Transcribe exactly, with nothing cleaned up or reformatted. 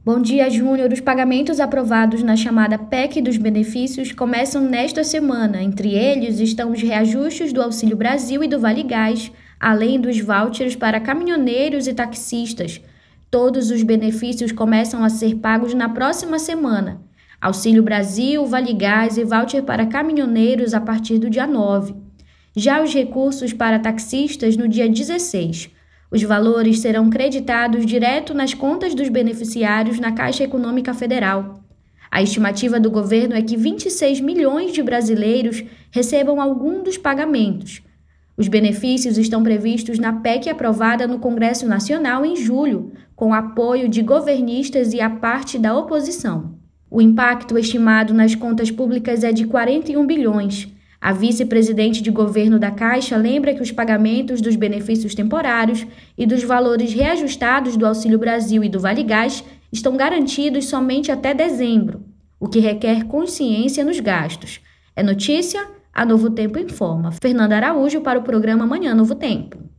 Bom dia, Júnior. Os pagamentos aprovados na chamada P E C dos benefícios começam nesta semana. Entre eles estão os reajustes do Auxílio Brasil e do Vale Gás, além dos vouchers para caminhoneiros e taxistas. Todos os benefícios começam a ser pagos na próxima semana. Auxílio Brasil, Vale Gás e voucher para caminhoneiros a partir do dia nove. Já os recursos para taxistas no dia dezesseis. Os valores serão creditados direto nas contas dos beneficiários na Caixa Econômica Federal. A estimativa do governo é que vinte e seis milhões de brasileiros recebam algum dos pagamentos. Os benefícios estão previstos na P E C aprovada no Congresso Nacional em julho, com apoio de governistas e a parte da oposição. O impacto estimado nas contas públicas é de quarenta e um bilhões. A vice-presidente de governo da Caixa lembra que os pagamentos dos benefícios temporários e dos valores reajustados do Auxílio Brasil e do Vale Gás estão garantidos somente até dezembro, o que requer consciência nos gastos. É notícia? A Novo Tempo informa. Fernanda Araújo para o programa Manhã Novo Tempo.